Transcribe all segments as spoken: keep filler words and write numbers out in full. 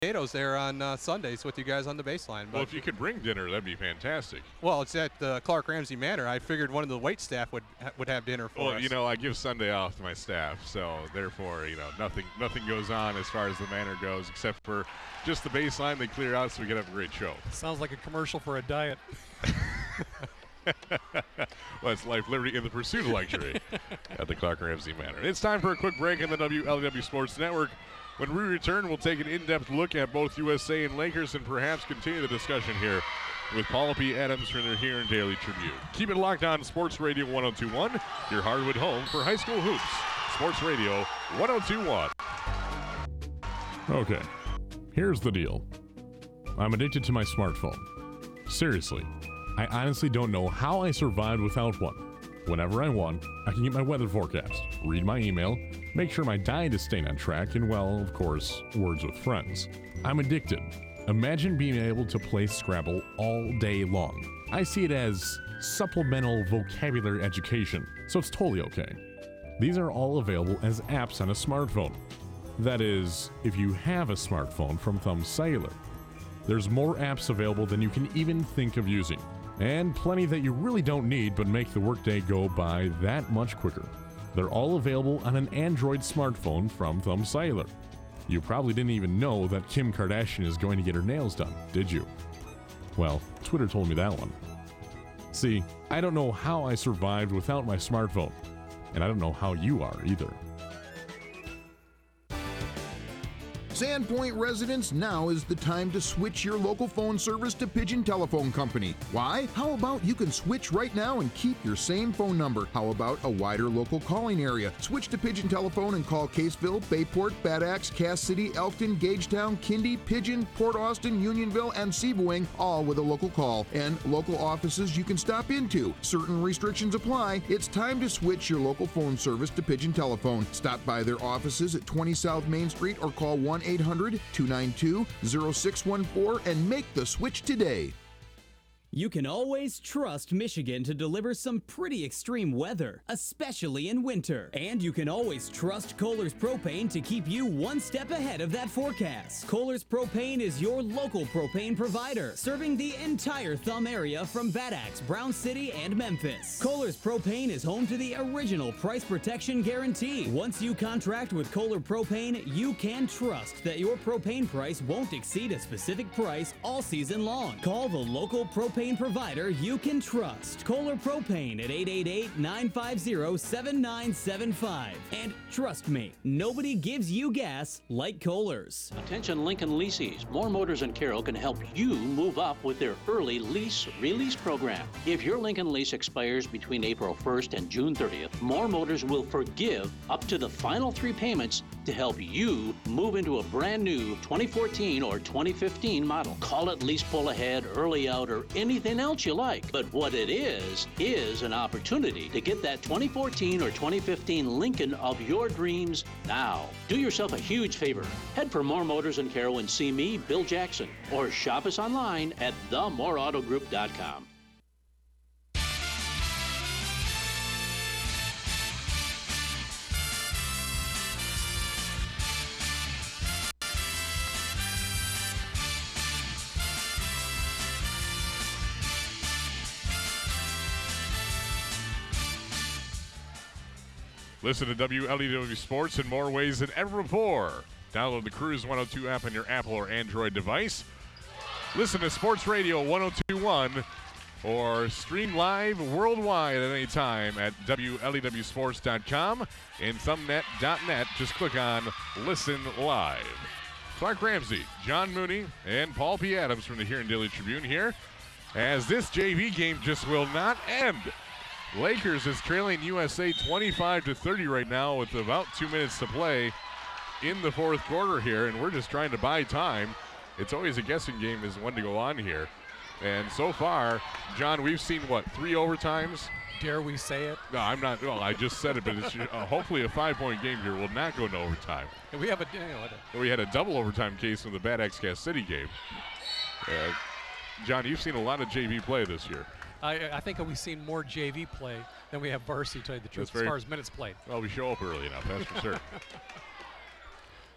potatoes there on uh, Sundays with you guys on the baseline. But Well, if you could bring dinner, that'd be fantastic. Well, it's at the Clark Ramsey Manor. I figured one of the wait staff would ha- would have dinner for Well, us. you know, I give Sunday off to my staff, so therefore, you know, nothing nothing goes on as far as the manor goes, except for just the baseline they clear out so we can have a great show. Sounds like a commercial for a diet. Well, it's life, liberty, and the pursuit of luxury at the Clark Ramsey Manor. It's time for a quick break on the W L E W Sports Network. When we return, we'll take an in-depth look at both U S A and Lakers and perhaps continue the discussion here with Paula P. Adams from the Huron Daily Tribune. Keep it locked on Sports Radio one oh two point one, your Hardwood home for high school hoops. Sports Radio one oh two point one. Okay, here's the deal. I'm addicted to my smartphone. Seriously, I honestly don't know how I survived without one. Whenever I want, I can get my weather forecast, read my email, make sure my diet is staying on track, and, well, of course, words with friends. I'm addicted. Imagine being able to play Scrabble all day long. I see it as supplemental vocabulary education, so it's totally okay. These are all available as apps on a smartphone. That is, if you have a smartphone from Thumb Cellular. There's more apps available than you can even think of using, and plenty that you really don't need but make the workday go by that much quicker. They're all available on an Android smartphone from Thumb Cellular. You probably didn't even know that Kim Kardashian is going to get her nails done, did you? Well, Twitter told me that one. See, I don't know how I survived without my smartphone, and I don't know how you are either. Sandpoint residents, now is the time to switch your local phone service to Pigeon Telephone Company. Why? How about you can switch right now and keep your same phone number? How about a wider local calling area? Switch to Pigeon Telephone and call Caseville, Bayport, Bad Axe, Cass City, Elkton, Gagetown, Kindy, Pigeon, Port Austin, Unionville, and Seaboing, all with a local call. And local offices you can stop into. Certain restrictions apply. It's time to switch your local phone service to Pigeon Telephone. Stop by their offices at twenty South Main Street or call one eight hundred, two nine two, zero six one four and make the switch today. You can always trust Michigan to deliver some pretty extreme weather, especially in winter. And you can always trust Kohler's Propane to keep you one step ahead of that forecast. Kohler's Propane is your local propane provider, serving the entire Thumb area from Bad Axe, Brown City, and Memphis. Kohler's Propane is home to the original price protection guarantee. Once you contract with Kohler Propane, you can trust that your propane price won't exceed a specific price all season long. Call the local propane provider you can trust. Kohler Propane at eight eight eight, nine five zero, seven nine seven five. And trust me, nobody gives you gas like Kohler's. Attention Lincoln leasees. More Motors and Carroll can help you move up with their early lease release program. If your Lincoln lease expires between April first and June thirtieth, More Motors will forgive up to the final three payments to help you move into a brand new twenty fourteen or twenty fifteen model. Call it lease pull ahead, early out, or anything else you like. But what it is, is an opportunity to get that twenty fourteen or twenty fifteen Lincoln of your dreams now. Do yourself a huge favor. Head for More Motors and Carroll and see me, Bill Jackson, or shop us online at the more auto group dot com. Listen to W L E W Sports in more ways than ever before. Download the Cruise one oh two app on your Apple or Android device. Listen to Sports Radio one oh two point one or stream live worldwide at any time at W L E W sports dot com and thumbnet dot net. Just click on Listen Live. Clark Ramsey, John Mooney, and Paul P. Adams from the Huron Daily Tribune here, as this J V game just will not end. Lakers is trailing U S A twenty-five to thirty right now with about two minutes to play in the fourth quarter here, and we're just trying to buy time. It's always a guessing game as when to go on here. And so far, John, we've seen, what, three overtimes? Dare we say it? No, I'm not. Well, I just said it, but it's uh, hopefully a five-point game here will not go into overtime. And we have a, you know, We had a double overtime case in the Bad Axe Cass City game. Uh, John, you've seen a lot of J V play this year. I, I think we've seen more J V play than we have varsity, to tell you the truth, very, as far as minutes played. Well, we show up early enough, that's for sure.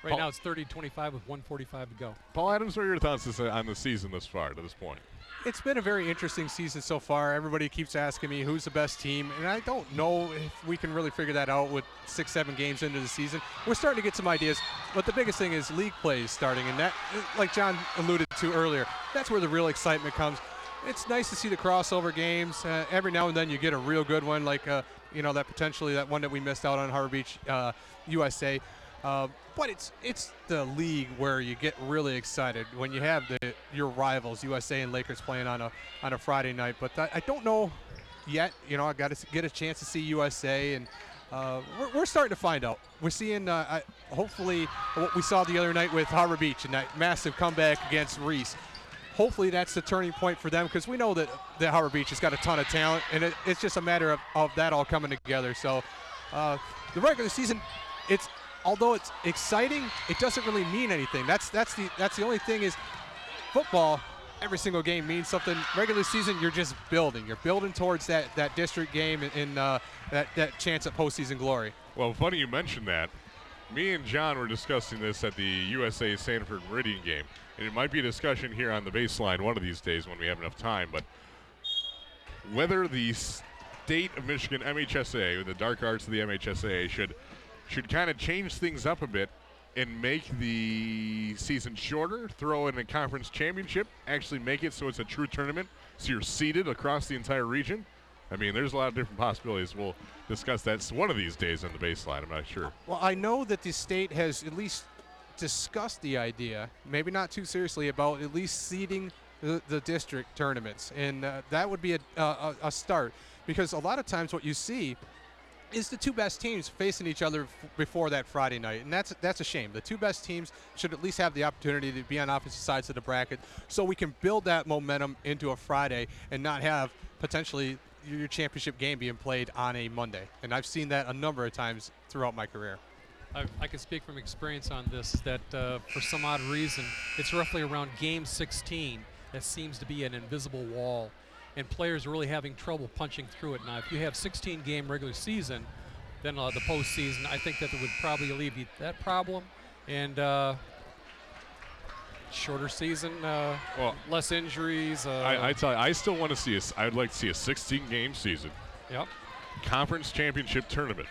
Right Paul, now it's thirty twenty-five with one forty-five to go. Paul Adams, what are your thoughts this, on the season thus far to this point? It's been a very interesting season so far. Everybody keeps asking me who's the best team, and I don't know if we can really figure that out with six, seven games into the season. We're starting to get some ideas, but the biggest thing is league play is starting, and that, like John alluded to earlier, that's where the real excitement comes. It's nice to see the crossover games. Uh, every now and then you get a real good one, like uh, you know that potentially that one that we missed out on Harbor Beach, uh, U S A. Uh, but it's it's the league where you get really excited when you have the your rivals, U S A and Lakers, playing on a on a Friday night. But I, I don't know yet. You know, I got to get a chance to see U S A, and uh, we're, we're starting to find out. We're seeing uh, I, hopefully what we saw the other night with Harbor Beach and that massive comeback against Reese. Hopefully that's the turning point for them, because we know that, that Harbor Beach has got a ton of talent, and it, it's just a matter of, of that all coming together. So uh, the regular season, it's although it's exciting, it doesn't really mean anything. That's that's the that's the only thing is football. Every single game means something. Regular season, you're just building. You're building towards that, that district game and, and uh, that, that chance at postseason glory. Well, funny you mentioned that. Me and John were discussing this at the U S A Sanford Meridian game, and it might be a discussion here on the baseline one of these days when we have enough time, but whether the state of Michigan M H S A, or the dark arts of the M H S A, should should kind of change things up a bit and make the season shorter, throw in a conference championship, actually make it so it's a true tournament, so you're seeded across the entire region. I mean, there's a lot of different possibilities. We'll discuss that one of these days on the baseline. I'm not sure. Well, I know that the state has at least discussed the idea, maybe not too seriously, about at least seeding the, the district tournaments, and uh, that would be a, a, a start, because a lot of times what you see is the two best teams facing each other f- before that Friday night, and that's that's a shame. The two best teams should at least have the opportunity to be on opposite sides of the bracket, so we can build that momentum into a Friday and not have potentially your championship game being played on a Monday. And I've seen that a number of times throughout my career. I, I can speak from experience on this, that uh, for some odd reason, it's roughly around game sixteen that seems to be an invisible wall, and players are really having trouble punching through it. Now, if you have sixteen game regular season, then uh, the postseason, I think that it would probably alleviate that problem. And uh, shorter season, uh, Well, less injuries. Uh, I, I tell you, I still want to see a. I'd like to see a sixteen game season, Yep, conference championship tournament.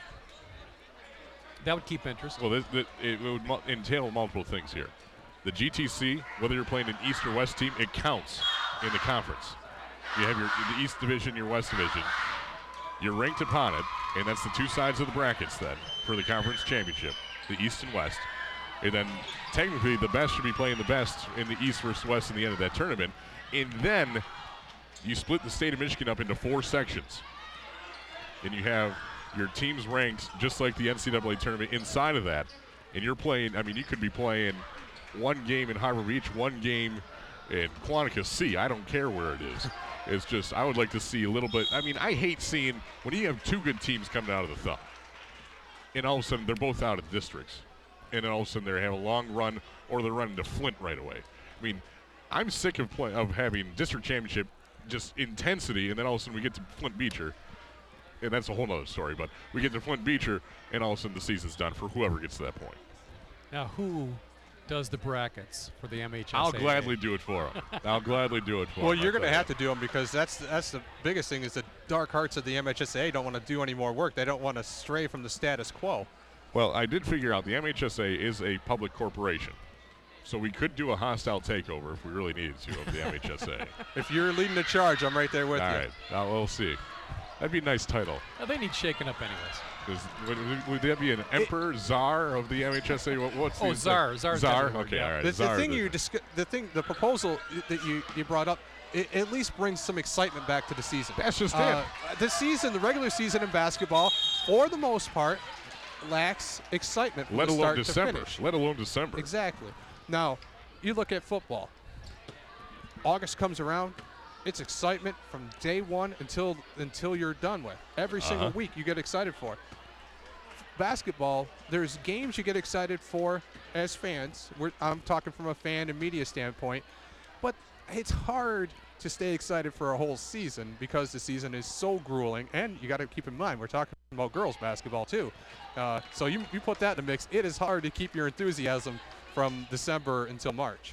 that would keep interest. Well, this, this, it would mu- entail multiple things here. The G T C, whether you're playing an East or West team, it counts in the conference. You have your the East Division, your West Division. You're ranked upon it, and that's the two sides of the brackets then for the conference championship, the East and West. And then technically the best should be playing the best in the East versus West in the end of that tournament. And then you split the state of Michigan up into four sections. And you have your teams ranked just like the N C double A tournament inside of that. And you're playing, I mean, you could be playing one game in Harbor Beach, one game in Quantica C. I don't care where it is. It's just, I would like to see a little bit. I mean, I hate seeing when you have two good teams coming out of the thumb, and all of a sudden they're both out of districts, and then all of a sudden they have a long run, or they're running to Flint right away. I mean, I'm sick of play, of having district championship just intensity, and then all of a sudden we get to Flint Beecher, and that's a whole other story. But we get to Flint Beecher, and all of a sudden the season's done for whoever gets to that point. Now, who does the brackets for the M H S A? I'll gladly do it for them. I'll gladly do it for them. Well, you're going to have to do them, because that's that's the biggest thing is the dark hearts of the M H S A don't want to do any more work. They don't want to stray from the status quo. Well, I did figure out the M H S A is a public corporation, so we could do a hostile takeover if we really needed to of the M H S A. If you're leading the charge, I'm right there with All you. right, uh, we'll see. That'd be a nice title. Now, they need shaking up anyways. Is, would, would that be an emperor, czar of the M H S A? What, what's Oh, the czar. Czar's Czar. everywhere, Okay, yeah. all right. The, the czar thing is- you discu- the thing, the proposal that you, you brought up, it at least brings some excitement back to the season. That's just uh, it. The season, the regular season in basketball, for the most part, lacks excitement from Let the alone start December. to finish. Let alone December. Exactly. Now, you look at football. August comes around. It's excitement from day one until until you're done with. Every single Uh-huh. week you get excited for. Basketball, there's games you get excited for as fans. We're, I'm talking from a fan and media standpoint. But it's hard to stay excited for a whole season because the season is so grueling. And you got to keep in mind, we're talking about girls basketball too. Uh, so you, you put that in the mix, it is hard to keep your enthusiasm from December until March.